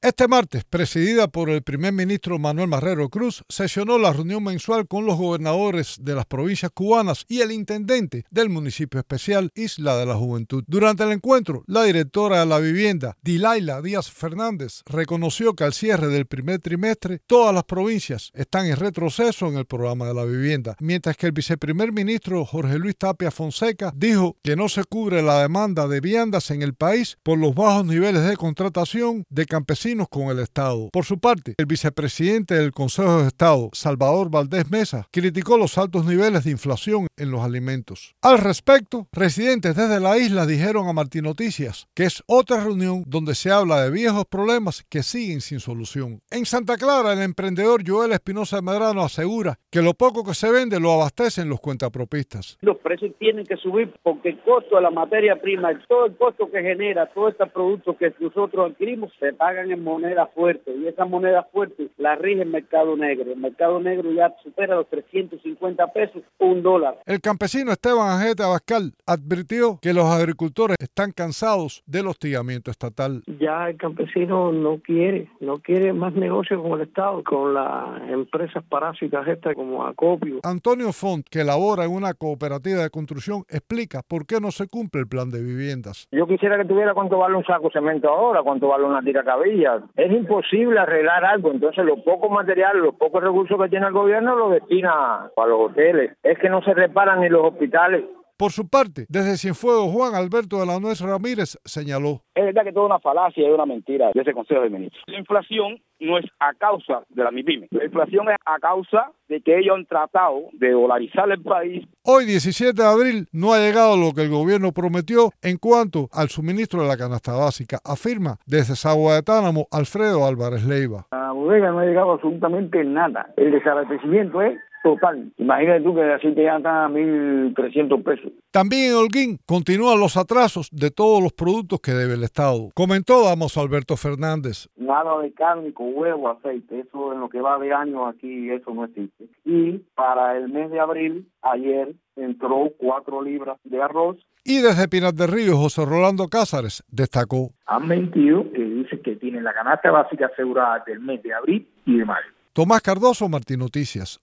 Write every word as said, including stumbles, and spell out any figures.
Este martes, presidida por el primer ministro Manuel Marrero Cruz, sesionó la reunión mensual con los gobernadores de las provincias cubanas y el intendente del municipio especial Isla de la Juventud. Durante el encuentro, la directora de la vivienda, Dilaila Díaz Fernández, reconoció que al cierre del primer trimestre, todas las provincias están en retroceso en el programa de la vivienda, mientras que el viceprimer ministro Jorge Luis Tapia Fonseca dijo que no se cubre la demanda de viviendas en el país por los bajos niveles de contratación de campesinos con el Estado. Por su parte, el vicepresidente del Consejo de Estado, Salvador Valdés Mesa, criticó los altos niveles de inflación en los alimentos. Al respecto, residentes desde la isla dijeron a Martín Noticias que es otra reunión donde se habla de viejos problemas que siguen sin solución. En Santa Clara, el emprendedor Joel Espinosa Medrano asegura que lo poco que se vende lo abastecen los cuentapropistas. Los precios tienen que subir porque el costo de la materia prima, todo el costo que genera todos estos productos que nosotros adquirimos, se pagan en moneda fuerte, y esa moneda fuerte la rige el mercado negro. El mercado negro ya supera los trescientos cincuenta pesos, un dólar. El campesino Esteban Ajeta Abascal advirtió que los agricultores están cansados del hostigamiento estatal. Ya el campesino no quiere, no quiere más negocio con el Estado, con las empresas parásitas estas como Acopio. Antonio Font, que labora en una cooperativa de construcción, explica por qué no se cumple el plan de viviendas. Yo quisiera que tuviera cuánto vale un saco de cemento ahora, cuánto vale una tiracabilla. Es imposible arreglar algo, entonces los pocos materiales, los pocos recursos que tiene el gobierno los destina para los hoteles. Es que no se reparan ni los hospitales. Por su parte, desde Cienfuegos, Juan Alberto de la Nuez Ramírez señaló: es verdad que toda una falacia y una mentira de ese Consejo de Ministros. La inflación no es a causa de la MIPYME. La inflación es a causa de que ellos han tratado de dolarizar el país. Hoy, diecisiete de abril, no ha llegado lo que el gobierno prometió en cuanto al suministro de la canasta básica, afirma desde Sagua de Tánamo Alfredo Álvarez Leiva. La bodega no ha llegado absolutamente nada. El desabastecimiento es total. Imagínate tú que así te dan a mil trescientos pesos. También en Holguín continúan los atrasos de todos los productos que debe el Estado. Comentó Damaso Alberto Fernández. Nada de carne con huevo, aceite. Eso en lo que va de año aquí, eso no existe. Y para el mes de abril, ayer, entró cuatro libras de arroz. Y desde Pinar del Río, José Rolando Cázares destacó: han mentido, que dicen que tienen la canasta básica asegurada del mes de abril y de mayo. Tomás Cardoso, Martín Noticias.